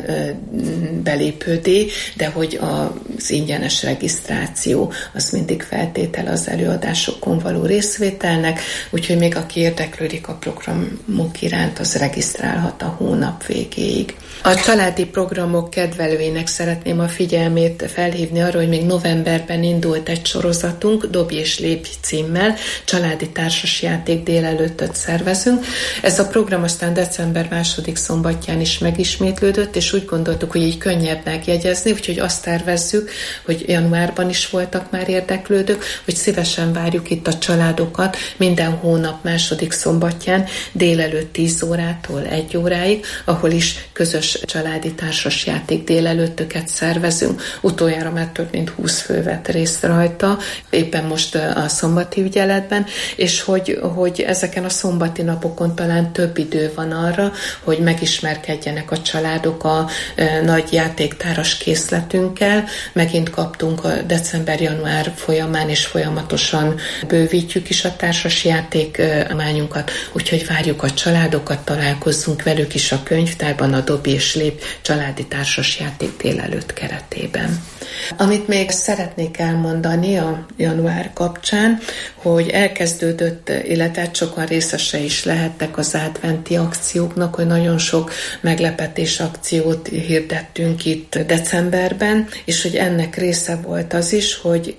belépődíj, de hogy az ingyenes regisztráció az mindig feltétel az előadásokon való részvételnek, úgyhogy még aki érdeklődik a programok iránt, az regisztrálhat a hónap végéig. A családi programok kedvelőinek szeretném a figyelmét felhívni arra, hogy még novemberben indult egy sorozatunk, Dobj és lépj címmel, családi társasjáték délelőttöt szervezünk. Ez a program aztán december 2. szombatján is megismétlődött, és úgy gondoltuk, hogy így könnyebb megjegyezni, úgyhogy azt tervezzük, hogy januárban is voltak már érdeklődők, hogy szívesen várjuk itt a családokat minden hónap 2. szombatján délelőtt 10 órától 1 óráig, ahol is közös családi társasjáték délelőttöket szervezünk. Utoljára már több mint 20 fő vett részt rajta, éppen most a szombati ügyeletben, és hogy ezeken a szombati napokon talán több idő van arra, hogy megismerkedjenek a családok a nagy játéktáras készletünkkel. Megint kaptunk a december-január folyamán, és folyamatosan bővítjük is a társasjáték amányunkat, úgyhogy várjuk a családokat, találkozzunk velük is a könyvtárban, a Dobj és lépj családi társasjáték délelőtt keretében. Amit még szeretnék elmondani a január kapcsán, hogy elkezdődött, illetve sokan részesei is lehettek az adventi akcióknak, hogy nagyon sok meglepetés akciót hirdettünk itt decemberben, és hogy ennek része volt az is, hogy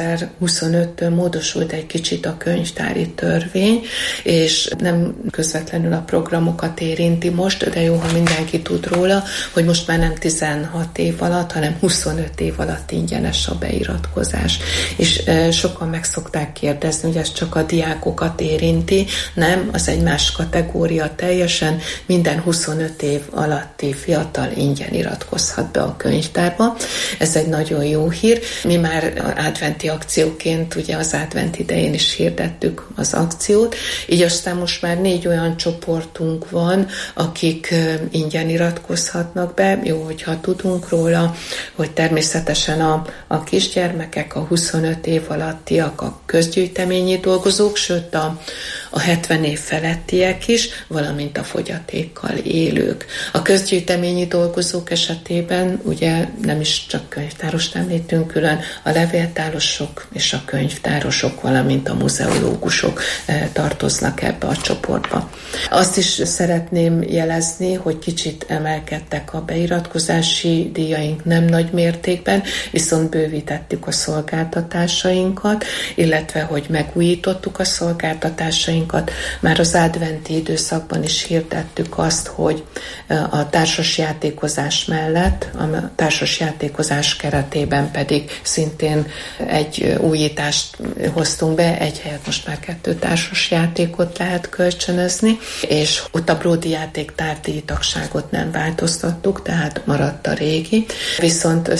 2025-től módosult egy kicsit a könyvtári törvény, és nem közvetlenül a programokat érinti most, de jó, ha mindenki tud róla, hogy most már nem 16 év alatt, hanem 25 év alatt ingyenes a beiratkozás. És sokan meg szokták kérdezni, hogy ez csak a diákokat érinti, nem, az egy más kategória teljesen, minden 25 év alatti fiatal ingyen iratkozhat be a könyvtárba. Ez egy nagyon jó hír. Mi már adventi akcióként, ugye az advent idején is hirdettük az akciót, így aztán most már 4 olyan csoportunk van, akik ingyen iratkozhatnak be. Jó, hogyha tudunk róla, hogy természetesen a kisgyermekek, a 25 év alattiak, a közgyűjteményi dolgozók, sőt a 70 év felettiek is, valamint a fogyatékkal élők. A közgyűjteményi dolgozók esetében ugye nem is csak könyvtárost említünk külön, a levéltárosok és a könyvtárosok, valamint a muzeológusok tartoznak ebbe a csoportba. Azt is szeretném jelezni, hogy kicsit emelkedtek a beiratkozási díjaink, nem nagy mértékben, viszont bővítettük a szolgáltatásainkat, illetve hogy megújítottuk a szolgáltatásainkat. Már az adventi időszakban is hirdettük azt, hogy a társasjátékozás mellett, a társasjátékozás keretében pedig szintén egy újítást hoztunk be, egy helyet most már 2 társasjátékot lehet kölcsönözni, és ott a Bródi játék tárgydíj tagságot nem változtattuk, tehát maradt a régi. Viszont szeretnénk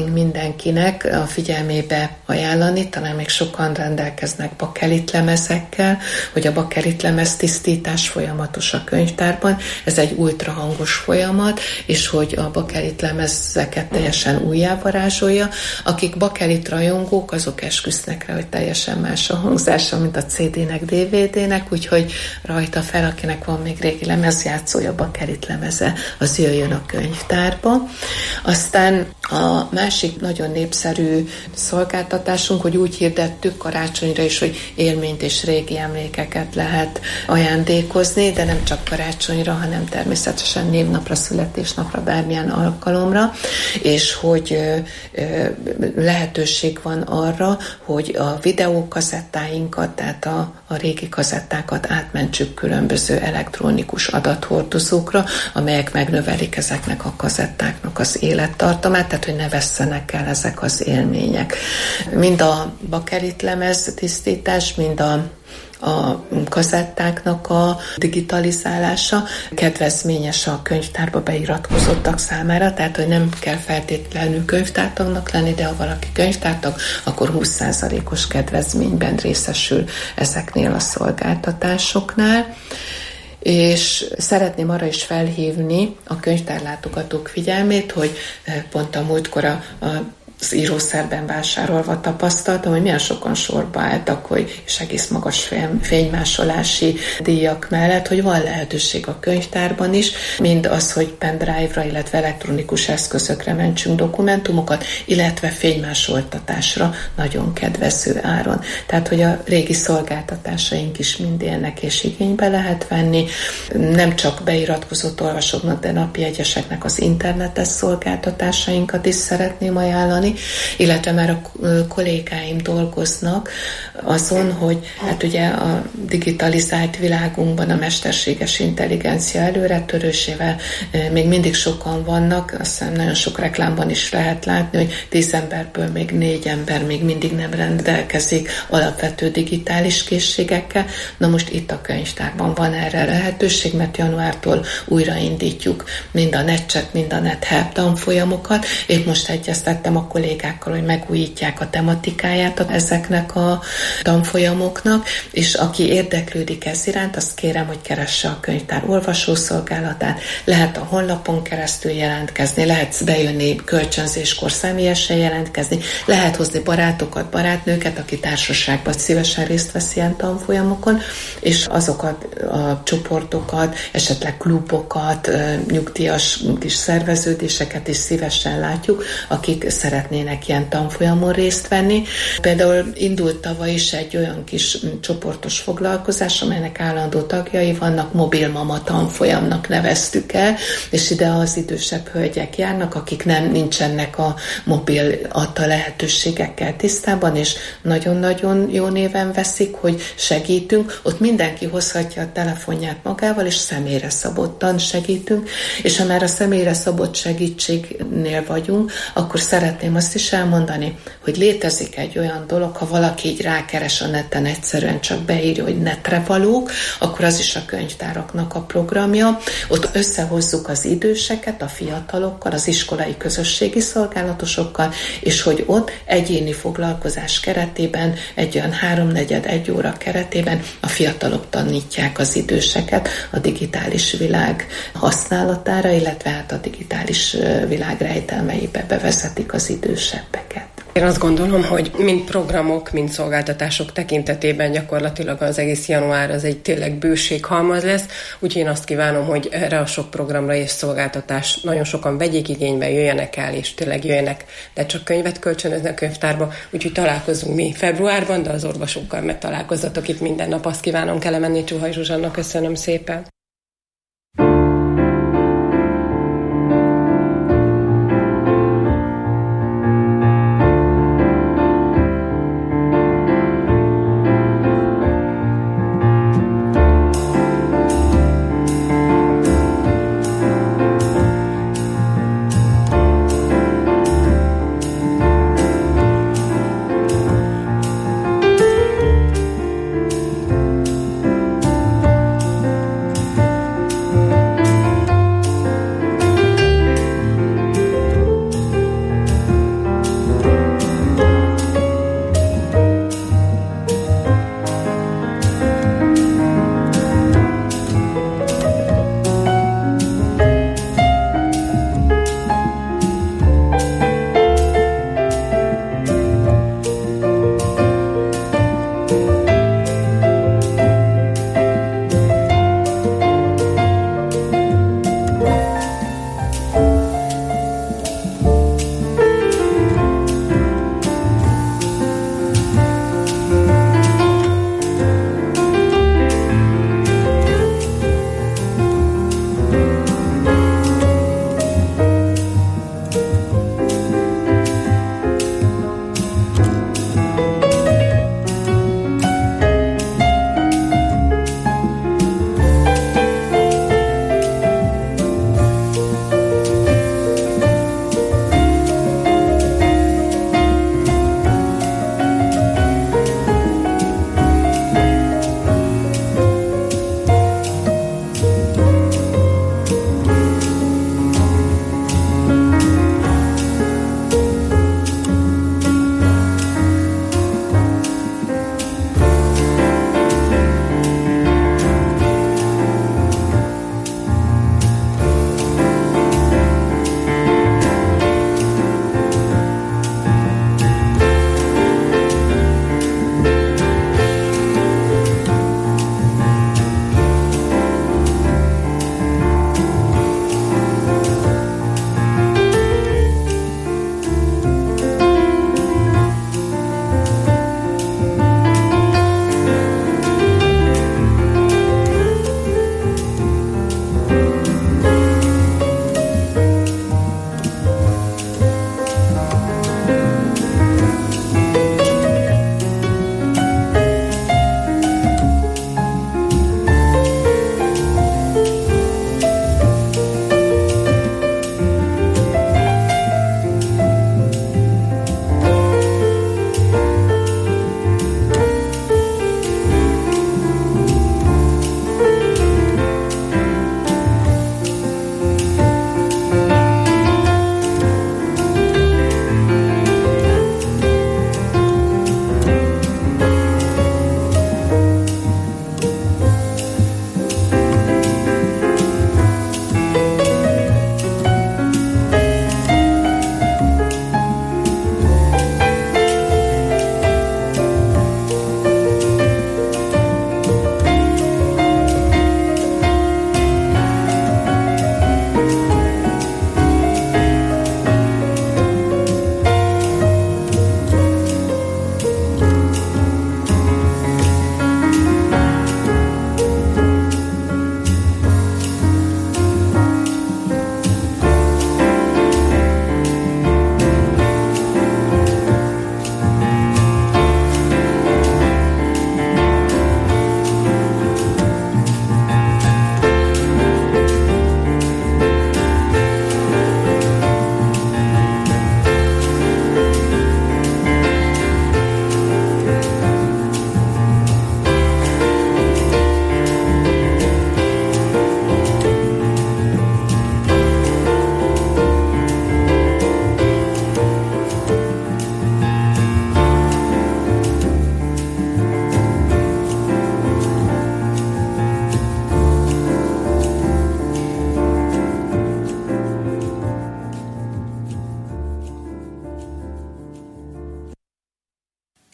szeretnénk mindenkinek a figyelmébe ajánlani, talán még sokan rendelkeznek bakelitlemezekkel, hogy a bakelitlemez tisztítás folyamatos a könyvtárban. Ez egy ultrahangos folyamat, és hogy a bakelitlemezeket teljesen újjávarázsolja. Akik bakelit rajongók, azok esküsznek rá, hogy teljesen más a hangzása, mint a CD-nek, DVD-nek, úgyhogy rajta fel, akinek van még régi lemezjátszója, bakelitlemeze, az jöjjön a könyvtárba. Aztán a másik nagyon népszerű szolgáltatásunk, hogy úgy hirdettük karácsonyra is, hogy élményt és régi emlékeket lehet ajándékozni, de nem csak karácsonyra, hanem természetesen névnapra, születésnapra, bármilyen alkalomra, és hogy lehetőség van arra, hogy a videókazettáinkat, tehát a régi kazettákat átmentsük különböző elektronikus adathordozókra, amelyek megnövelik ezeknek a kazettáknak az élettartamát, tehát hogy ne vesszenek el ezek az élmények. Mind a bakelitlemez tisztítás, mind a kazettáknak a digitalizálása kedvezményes a könyvtárba beiratkozottak számára, tehát hogy nem kell feltétlenül könyvtártagnak lenni, de ha valaki könyvtártag, akkor 20%-os kedvezményben részesül ezeknél a szolgáltatásoknál. És szeretném arra is felhívni a könyvtárlátogatók figyelmét, hogy pont a múltkor az írószerben vásárolva tapasztaltam, hogy milyen sokan sorba álltak, és egész magas fénymásolási díjak mellett, hogy van lehetőség a könyvtárban is, mind az, hogy pendrive-ra, illetve elektronikus eszközökre mentsünk dokumentumokat, illetve fénymásoltatásra nagyon kedvező áron. Tehát, hogy a régi szolgáltatásaink is mind élnek és igénybe lehet venni. Nem csak beiratkozott olvasóknak, de napi egyeseknek az internetes szolgáltatásainkat is szeretném ajánlani, illetve már a kollégáim dolgoznak azon, hogy hát ugye a digitalizált világunkban a mesterséges intelligencia előretörésével még mindig sokan vannak, azt hiszem nagyon sok reklámban is lehet látni, hogy 10 emberből még 4 ember még mindig nem rendelkezik alapvető digitális készségekkel. Na most itt a könyvtárban van erre lehetőség, mert januártól újraindítjuk mind a NetChat, mind a NetHelp tanfolyamokat. Épp most egyeztettem a kollégákkal, hogy megújítják a tematikáját ezeknek a tanfolyamoknak, és aki érdeklődik ez iránt, azt kérem, hogy keresse a könyvtár olvasószolgálatát, lehet a honlapon keresztül jelentkezni, lehet bejönni kölcsönzéskor személyesen jelentkezni, lehet hozni barátokat, barátnőket, aki társaságban szívesen részt vesz ilyen tanfolyamokon, és azokat a csoportokat, esetleg klubokat, nyugdíjas kis szerveződéseket is szívesen látjuk, akik szeretnének ilyen tanfolyamon részt venni. Például indult tavaly is egy olyan kis csoportos foglalkozás, amelynek állandó tagjai vannak, mobilmama tanfolyamnak neveztük el, és ide az idősebb hölgyek járnak, akik nincsenek a mobil adta lehetőségekkel tisztában, és nagyon-nagyon jó néven veszik, hogy segítünk. Ott mindenki hozhatja a telefonját magával, és személyre szabottan segítünk, és ha már a személyre szabott segítségnél vagyunk, akkor szeretném azt is elmondani, hogy létezik egy olyan dolog, ha valaki így rákeres a neten, egyszerűen csak beírja, hogy netre valók, akkor az is a könyvtáraknak a programja. Ott összehozzuk az időseket, a fiatalokkal, az iskolai közösségi szolgálatosokkal, és hogy ott egyéni foglalkozás keretében, egy olyan 3-4-1 óra keretében a fiatalok tanítják az időseket a digitális világ használatára, illetve hát a digitális világ rejtelmeibe bevezetik az idősebbeket. Én azt gondolom, hogy mind programok, mind szolgáltatások tekintetében gyakorlatilag az egész január az egy tényleg bőséghalmaz lesz, úgyhogy én azt kívánom, hogy erre a sok programra és szolgáltatás nagyon sokan vegyék igénybe, jöjjenek el, és tényleg jöjjenek, de csak könyvet kölcsönöznek a könyvtárba, úgyhogy találkozunk mi februárban, de az orvosokkal meg találkozzatok itt minden nap, azt kívánom Kelemenné Csuhaj Zsuzsanna, köszönöm szépen.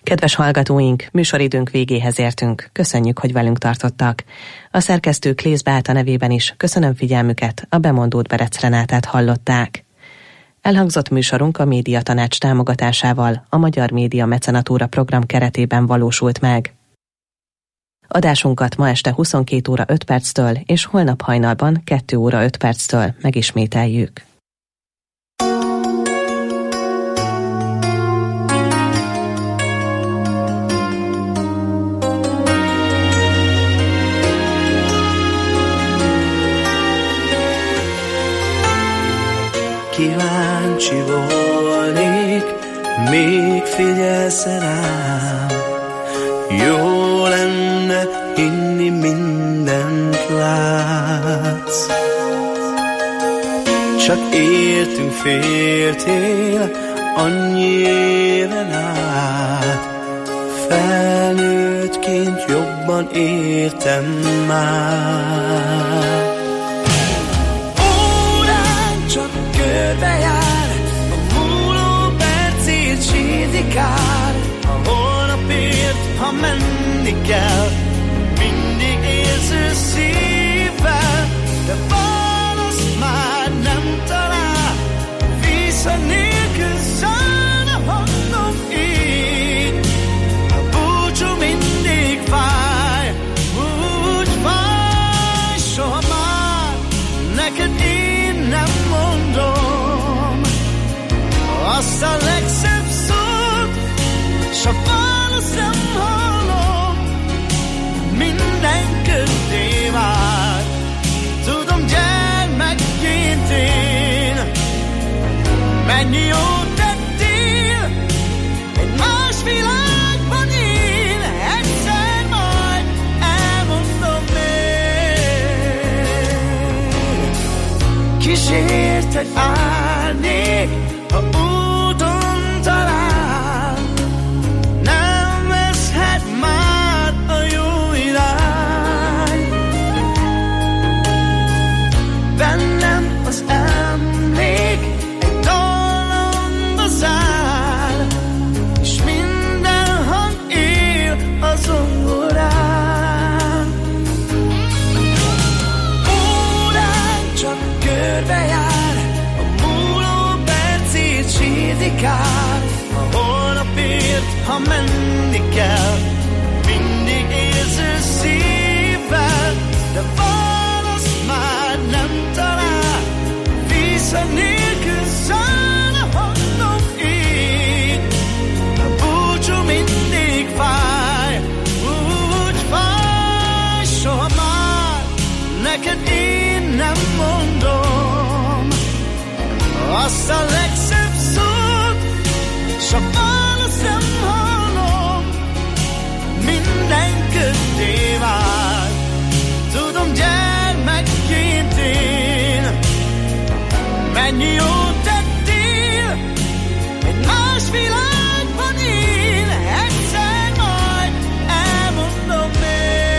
Kedves hallgatóink, műsoridőnk végéhez értünk. Köszönjük, hogy velünk tartottak. A szerkesztő Klész Beáta nevében is köszönöm figyelmüket, a bemondót Berec Renátát hallották. Elhangzott műsorunk a Médiatanács támogatásával a Magyar Média Mecenatúra program keretében valósult meg. Adásunkat ma este 22 óra 5 perctől és holnap hajnalban 2 óra 5 perctől megismételjük. Kíváncsi volnék, még figyelsz rám. Jó lenne hinni, mindent látsz. Csak értünk féltél, annyi éven át. Felnőttként jobban értem már. Körbejár, a múló percét sédikál, a holnapért, ha menni kell, mindig érző szívvel, de választ már nem talál, vissza nélkül száll a hangom így, a búcsú mindig fáj, úgy fáj, soha már neked én nem mondom azt a legszebb szót, s a választ nem hallom, minden köddé vár. Tudom, gyermekként én, mennyi jót tettél, egy más világban én, egyszer majd elmondom még. Kísérted árnék, ha úton talál, nem veszhet már a jó irány. Bennem az emlék egy dalomba zár, és minden hang él a zongorán. Órán csak körbejár, sédikál, a holnapért, ha menni kell, mindig érző szívvel, de választ már nem talál, vissza nélkül száll a hangom így, a búcsú mindig fáj, úgy fáj, soha már neked én nem mondom azt a legszebb szót, s a választ nem hallom, minden köddé vár. Tudom, gyermekként én, mennyi jót tettél, egy más világban én, egyszer majd elmondom még.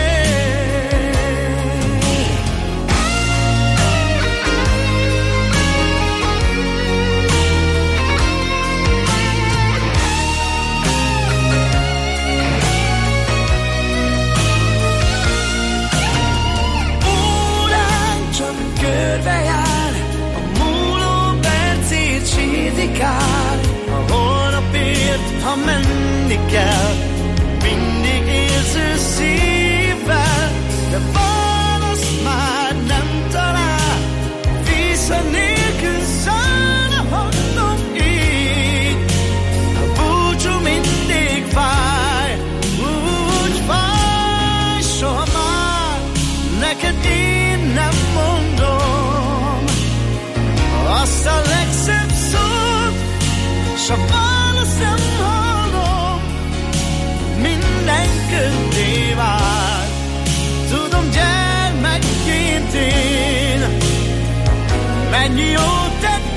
Körbejár, a múló percét sédikál, a holnapért, ha menni kell, mindig érző szívvel, de választ már nem talál, vissza nélkül száll a hangom így, a búcsú mindig fáj, úgy fáj, soha már neked én nem mondom azt a legszebb szót, s a választ nem hallom, minden köddé vár. Tudom, gyermekként én, mennyi jót tettél,